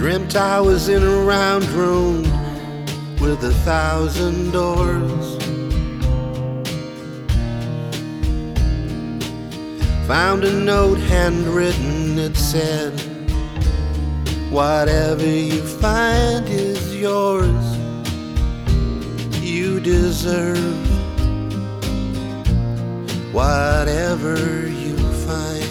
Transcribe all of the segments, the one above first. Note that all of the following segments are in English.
Dreamt I was in a round room with 1,000 doors. Found a note handwritten, it said, whatever you find is yours. You deserve whatever you find.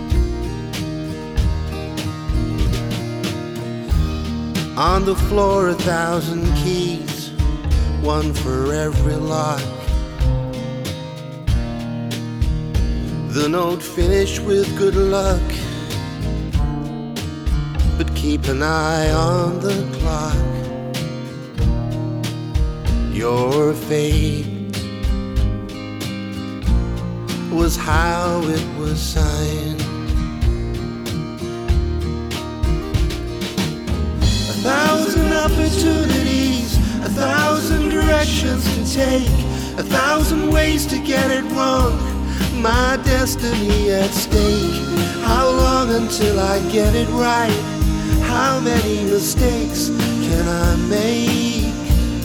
On the floor 1,000 keys, one for every lock. The note finished with good luck, but keep an eye on the clock. Your fate was how it was signed. 1,000 opportunities, 1,000 directions to take, 1,000 ways to get it wrong. My destiny at stake. How long until I get it right? How many mistakes can I make?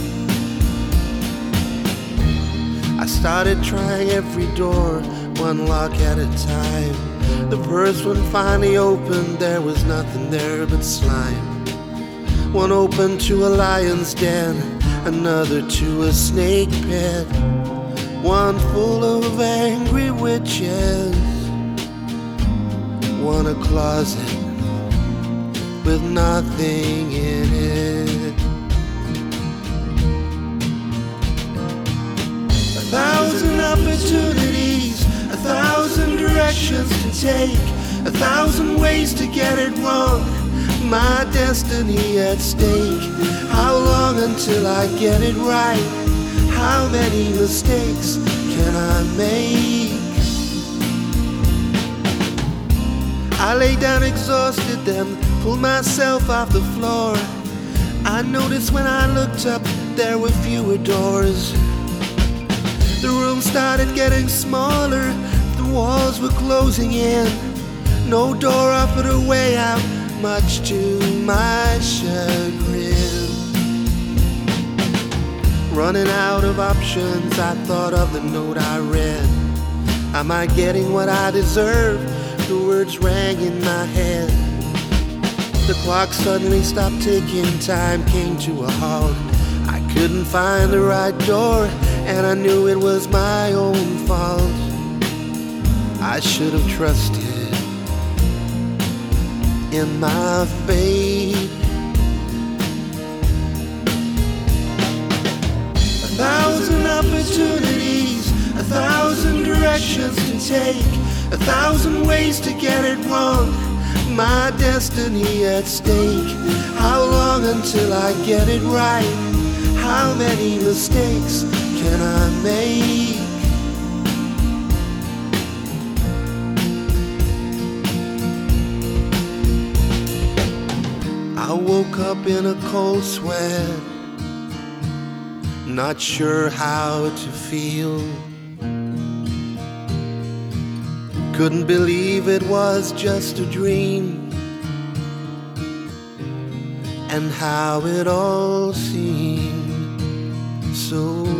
I started trying every door, one lock at a time. The first one finally opened, there was nothing there but slime. One opened to a lion's den, another to a snake pit, one full of angry witches, one a closet with nothing in it. 1,000 opportunities, 1,000 directions to take, 1,000 ways to get it wrong. My destiny at stake. How long until I get it right? How many mistakes can I make? I lay down exhausted, then pulled myself off the floor. I noticed when I looked up, there were fewer doors. The room started getting smaller, the walls were closing in. No door offered a way out, much to my chagrin. Running out of options, I thought of the note I read. Am I getting what I deserve? The words rang in my head. The clock suddenly stopped ticking, time came to a halt. I couldn't find the right door, and I knew it was my own fault. I should have trusted in my fate. 1,000 opportunities, 1,000 directions to take, 1,000 ways to get it wrong. My destiny at stake. How long until I get it right? How many mistakes can I make? I woke up in a cold sweat, not sure how to feel. Couldn't believe it was just a dream, and how it all seemed so